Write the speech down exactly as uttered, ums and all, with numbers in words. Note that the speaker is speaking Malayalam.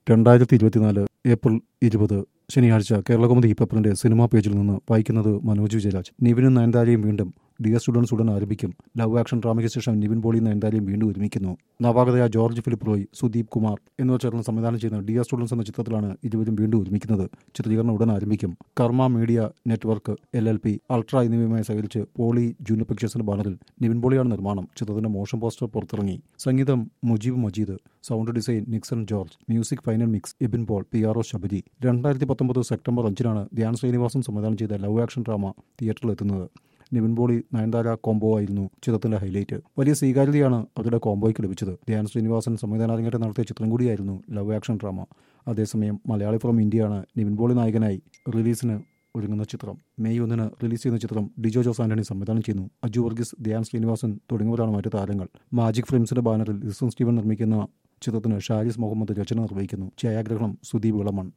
രണ്ടായിരത്തി ഇരുപത്തിനാല് ഏപ്രിൽ ഇരുപത് ശനിയാഴ്ച കേരളകൗമുദി പേപ്പറിന്റെ സിനിമാ പേജിൽ നിന്ന് വായിക്കുന്നത് മനോജ് വിജയരാജ്. നിവിനും നയൻതാരയും വീണ്ടും ഡിയർ സ്റ്റുഡൻസ് ഉടൻ ആരംഭിക്കും. ലവ് ആക്ഷൻ ഡ്രാമയ്ക്ക് ശേഷം നിവിൻ പോളിയും നയൻതാരയും വീണ്ടും ഒരുമിക്കുന്നു. നവാഗതയായ George Philip Roy, Sudeep Kumar എന്നിവർ ചേർന്ന് സംവിധാനം ചെയ്യുന്ന ഡിയർ സ്റ്റുഡൻസ് എന്ന ചിത്രത്തിലാണ് ഇരുവരും വീണ്ടും ഒരുമിക്കുന്നത്. ചിത്രീകരണം ഉടൻ ആരംഭിക്കും. Karma media network L L P, ultra എന്നിവയുമായി സഹകരിച്ച് പോളി ജൂനിയർ പിക്ചേഴ്സിന്റെ ബാനറിൽ നിവിൻ പോളിയാണ് നിർമ്മാണം. ചിത്രത്തിന്റെ മോഷൻ പോസ്റ്റർ പുറത്തിറങ്ങി. സംഗീതം Mujeeb Majeed, sound design Nixon George, music final mix Ebin Paul, P R O Sabari. രണ്ടായിരത്തി പത്തൊമ്പത് സെപ്റ്റംബർ അഞ്ചിനാണ് ധ്യാൻ ശ്രീനിവാസൻ സംവിധാനം ചെയ്ത ലവ് ആക്ഷൻ ഡ്രാമ തിയേറ്ററിലെത്തുന്നത്. നിവിൻ പോളി നയൻതാര കോംബോ ആയിരുന്നു ചിത്രത്തിന്റെ ഹൈലൈറ്റ്. വലിയ സ്വീകാര്യതയാണ് അവരുടെ കോംബോയ്ക്ക് ലഭിച്ചത്. ധ്യാൻ ശ്രീനിവാസൻ സംവിധാനാരംഗേറ്റം നടത്തിയ ചിത്രം കൂടിയായിരുന്നു ലവ് ആക്ഷൻ ഡ്രാമ. അതേസമയം മലയാളി ഫ്രം ഇന്ത്യയാണ് നിവിൻ പോളി നായകനായി റിലീസിന് ഒരുങ്ങുന്ന ചിത്രം. മെയ് ഒന്നിന് റിലീസ് ചെയ്യുന്ന ചിത്രം ഡിജോ ജോസ് ആന്റണി സംവിധാനം ചെയ്യുന്നു. അജു വർഗീസ്, ധ്യാൻ ശ്രീനിവാസൻ തുടങ്ങിയവരാണ് മറ്റു താരങ്ങൾ. മാജിക് ഫിലിംസിന്റെ ബാനറിൽ ലിസൺ സ്റ്റീവൻ നിർമ്മിക്കുന്ന ചിത്രത്തിന് ഷാരിസ് മുഹമ്മദ് രചന നിർവഹിക്കുന്നു. ഛായാഗ്രഹണം സുദീപ് ഇളമൺ.